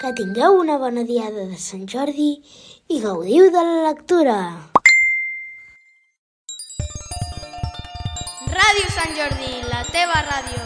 Que tingueu una bona diada de Sant Jordi i gaudiu de la lectura. Ràdio Sant Jordi, la teva ràdio.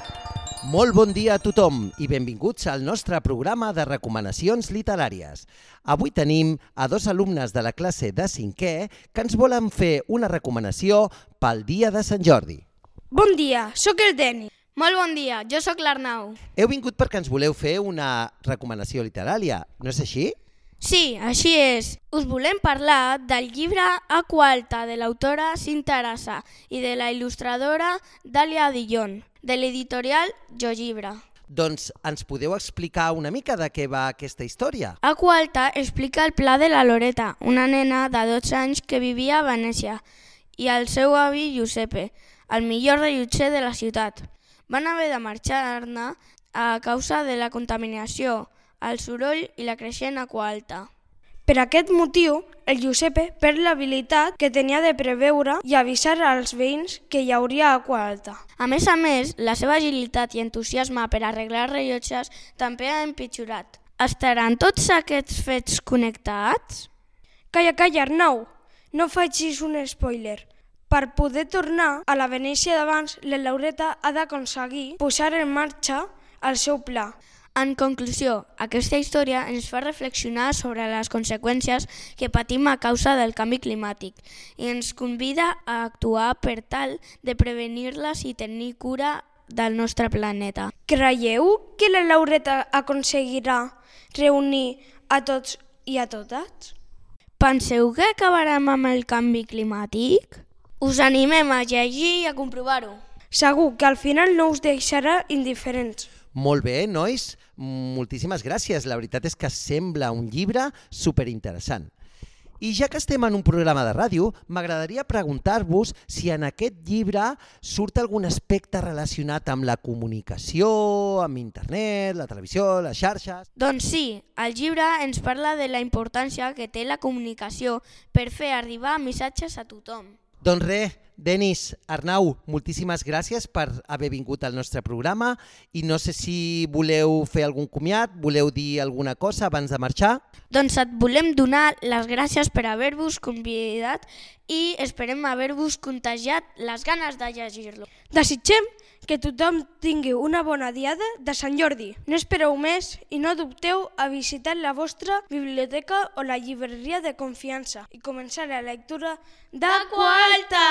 Molt bon dia a tothom i benvinguts al nostre programa de recomanacions literàries. Avui tenim a dos alumnes de la classe de 5è que ens volen fer una recomanació pel dia de Sant Jordi. Bon dia, sóc el Deni. Molt bon dia, jo sóc l'Arnau. Heu vingut perquè ens voleu fer una recomanació literària, no és així? Sí, així és. Us volem parlar del llibre Aqua Alta de l'autora Cinta Arasa i de la il·lustradora Dàlia Dillon, de l'editorial Jo Llibre. Doncs ens podeu explicar una mica de què va aquesta història? Aqua Alta explica el pla de la Loreta, una nena de 12 anys que vivia a Venècia, i el seu avi Giuseppe, el millor rellotger de la ciutat. Van haver de marxar-ne a causa de la contaminació, el soroll i la creixent aqua alta. Per aquest motiu, el Giuseppe perd l'habilitat que tenia de preveure i avisar als veïns que hi hauria aqua alta. A més, la seva agilitat i entusiasme per arreglar rellotges també ha empitjorat. Estaran tots aquests fets connectats? Calla, Arnau, no facis un spoiler. Per poder tornar a la Venècia d'abans, la Laureta ha d'aconseguir posar en marxa el seu pla. En conclusió, aquesta història ens fa reflexionar sobre les conseqüències que patim a causa del canvi climàtic i ens convida a actuar per tal de prevenir-les i tenir cura del nostre planeta. Creieu que la Laureta aconseguirà reunir a tots i a totes? Penseu que acabarem amb el canvi climàtic? Us animem a llegir i a comprovar-ho. Segur que al final no us deixarà indiferents. Molt bé, nois, moltíssimes gràcies. La veritat és que sembla un llibre superinteressant. I ja que estem en un programa de ràdio, m'agradaria preguntar-vos si en aquest llibre surt algun aspecte relacionat amb la comunicació, amb internet, la televisió, les xarxes. Doncs sí, el llibre ens parla de la importància que té la comunicació per fer arribar missatges a tothom. Doncs res, Denis, Arnau, moltíssimes gràcies per haver vingut al nostre programa i no sé si voleu fer algun comiat, voleu dir alguna cosa abans de marxar? Doncs et volem donar les gràcies per haver-vos convidat i esperem haver-vos contagiat les ganes de llegir-lo. Desitgem que tothom tingui una bona diada de Sant Jordi. No espereu més i no dubteu a visitar la vostra biblioteca o la llibreria de confiança i començar la lectura d'Aqua Alta!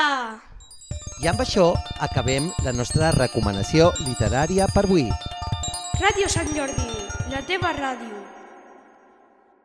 I amb això acabem la nostra recomanació literària per avui. Ràdio Sant Jordi, la teva ràdio.